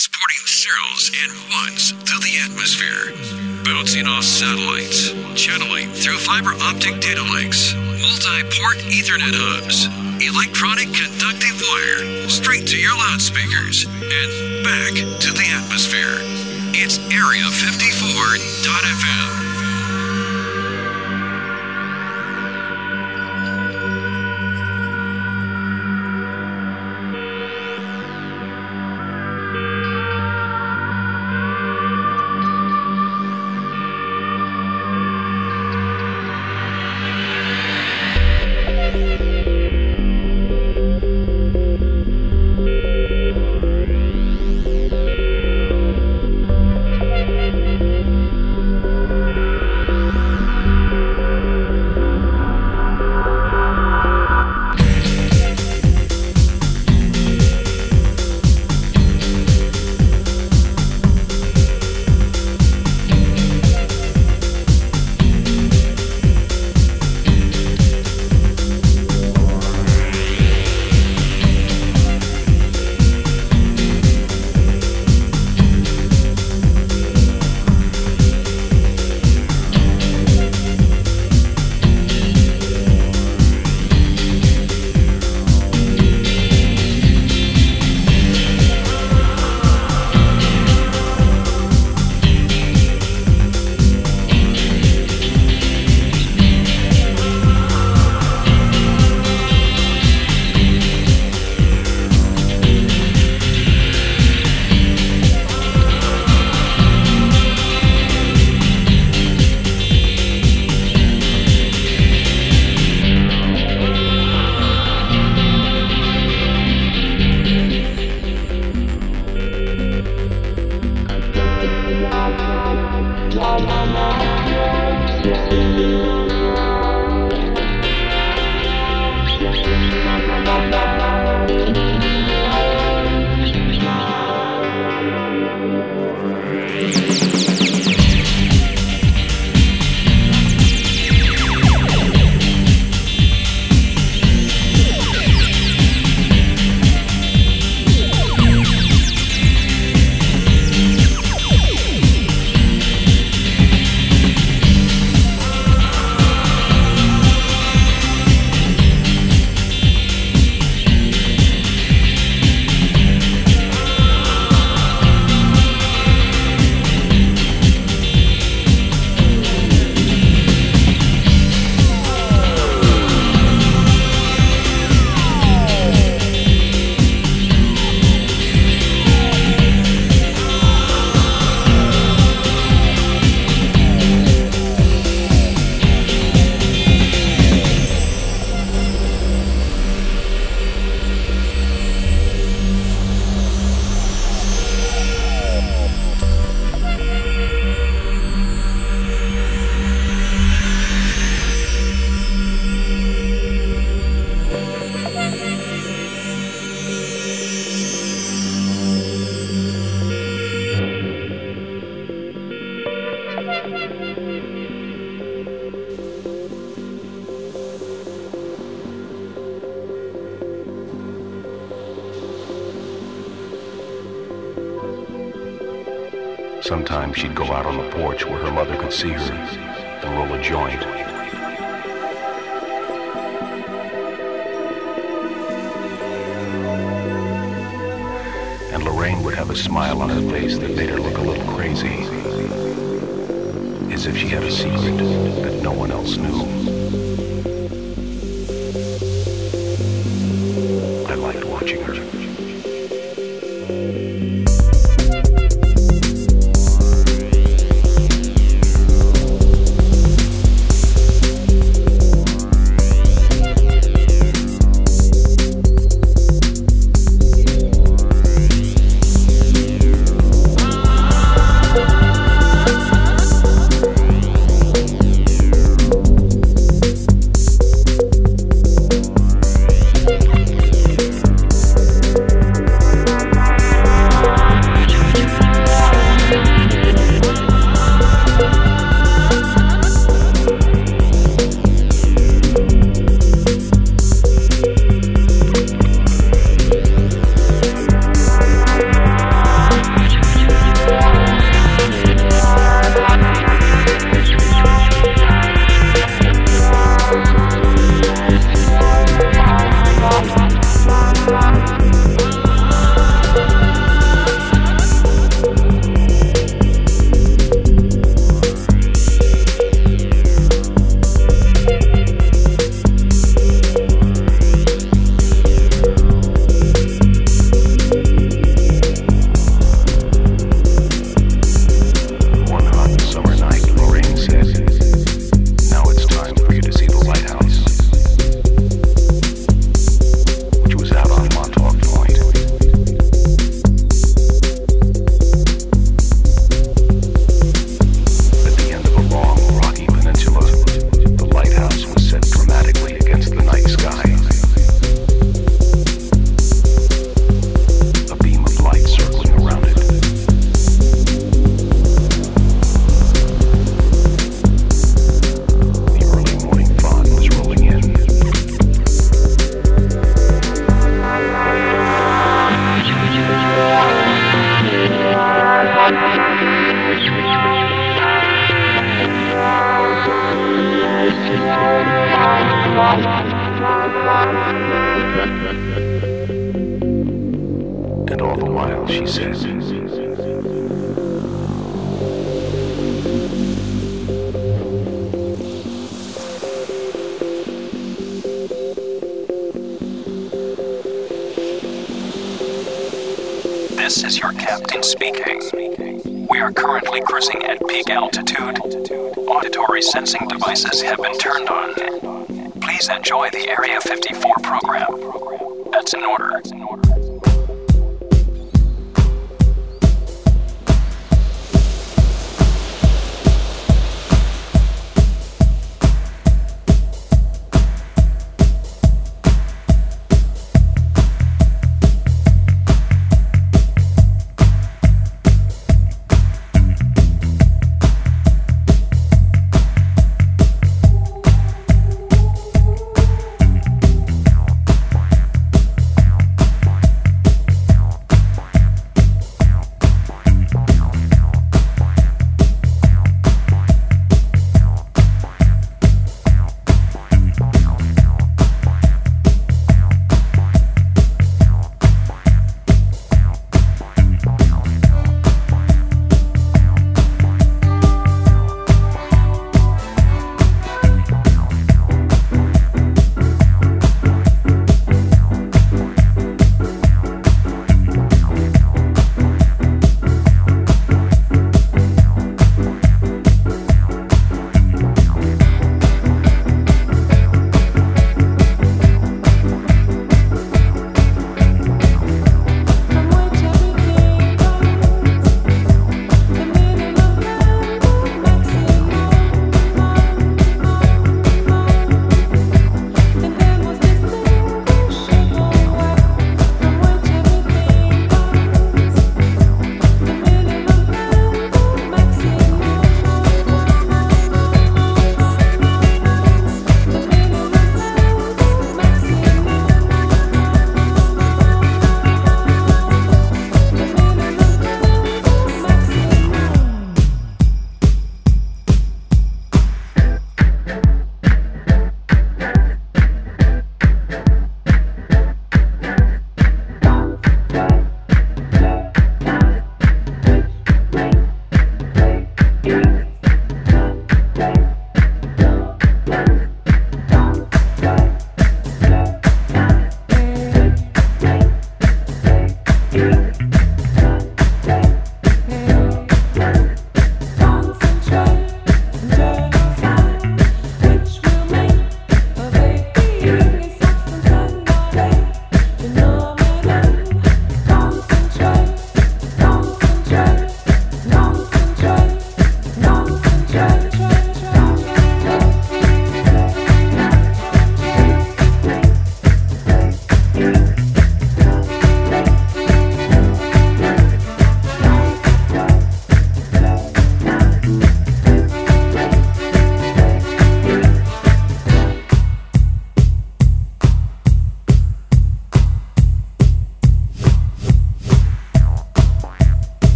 transporting zeros and ones through the atmosphere, bouncing off satellites, channeling through fiber optic data links, multi-port Ethernet hubs, electronic conductive wire, straight to your loudspeakers, and back to the atmosphere. It's Area 54.fm. Sometimes she'd go out on the porch where her mother could see her and roll a joint. And Lorraine would have a smile on her face that made her look a little crazy, as if she had a secret that no one else knew. I liked watching her. said. This is your captain speaking. We are currently cruising at peak altitude. Auditory sensing devices have been turned on. Please enjoy the Area 54 program. That's in order.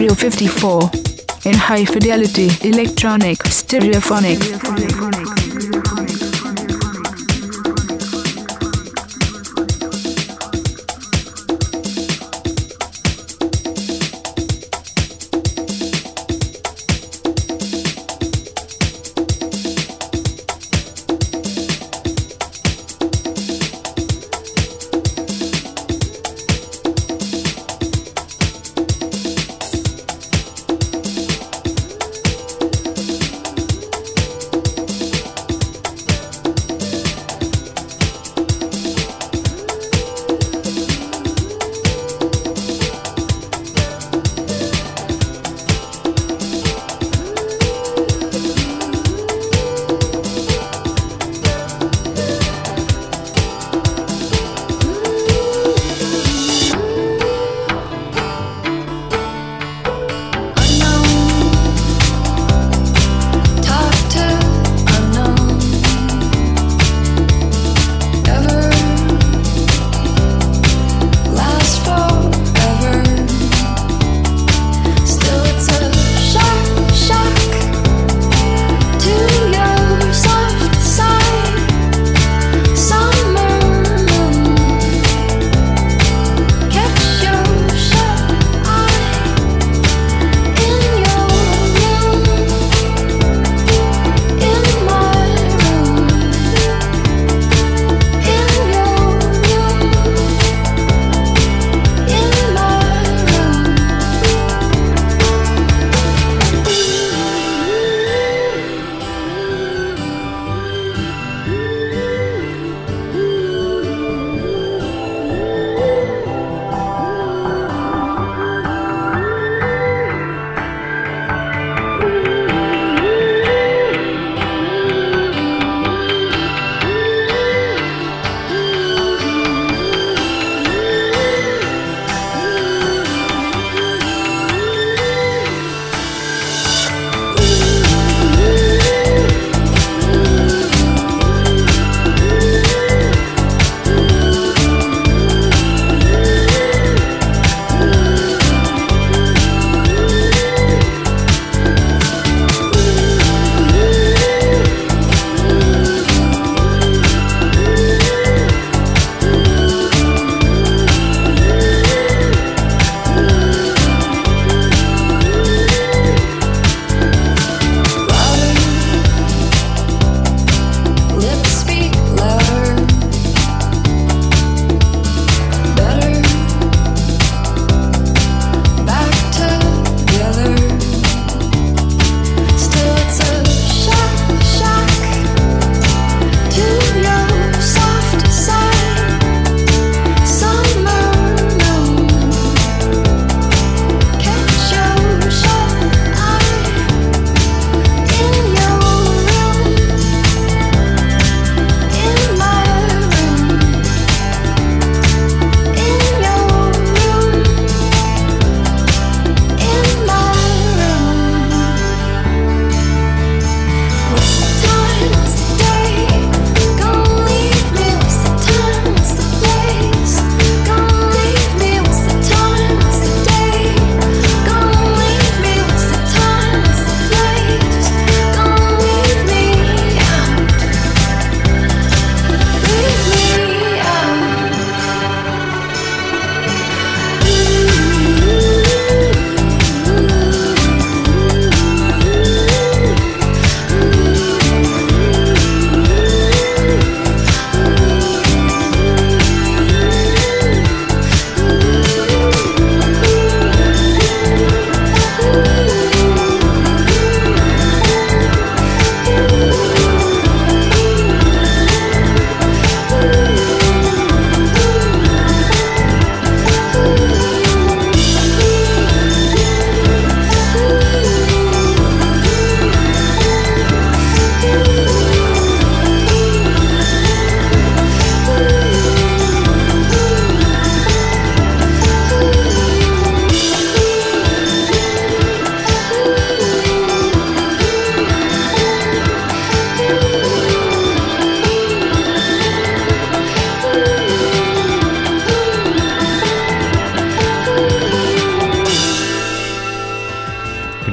Stereo 54. In high fidelity electronic stereophonic.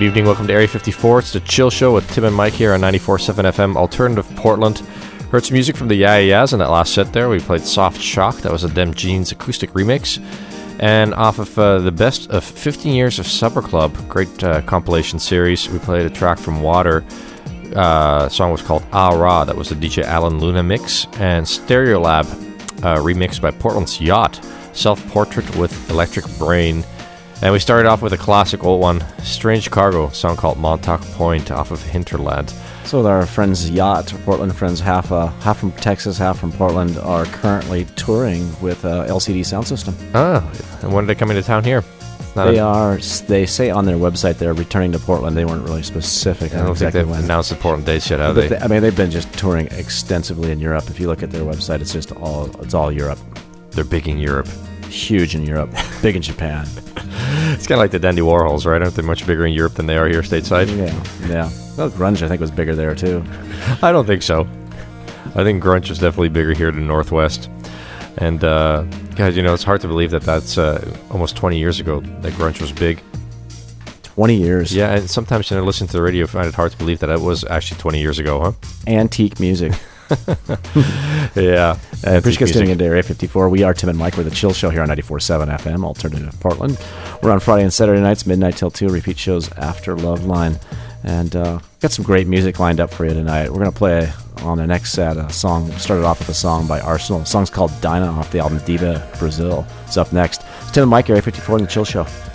good evening. Welcome to Area 54. It's the Chill Show with Tim and Mike here on 94.7 FM, Alternative Portland. Heard some music from the Yeah Yeahs in that last set there. We played Soft Shock. That was a Dem Jeans acoustic remix. And off of the best of 15 years of Supper Club, great compilation series, we played a track from Water. Song was called Ah Ra. That was the DJ Alan Luna mix. And Stereolab, remixed by Portland's Yacht, Self-Portrait with Electric Brain. And we started off with a classic old one, Strange Cargo, a song called Montauk Point off of Hinterland. So our friends Yacht, Portland friends, half from Texas, half from Portland, are currently touring with LCD Sound System. Ah, and when are they coming to town here? They say on their website they're returning to Portland. They weren't really specific. I don't think they've announced the Portland dates yet, have they? They've been just touring extensively in Europe. If you look at their website, it's all Europe. They're big in Europe. Huge in Europe. Big in Japan. It's kind of like the Dandy Warhols, right? Aren't they much bigger in Europe than they are here stateside? Yeah. Well, grunge, I think, was bigger there, too. I don't think so. I think grunge was definitely bigger here than Northwest. And, guys, it's hard to believe that's almost 20 years ago that grunge was big. 20 years. Yeah, and sometimes when I listen to the radio, I find it hard to believe that it was actually 20 years ago, huh? Antique music. Yeah. Appreciate you tuning into Area 54. We are Tim and Mike. We're the Chill Show here on 94.7 FM, Alternative Portland. We're on Friday and Saturday nights, midnight till 2. Repeat shows after Love Line. And got some great music lined up for you tonight. We're going to play on the next set a song. We started off with a song by Arsenal. The song's called Dinah off the album Diva Brazil. It's up next. It's Tim and Mike, Area 54 on the Chill Show.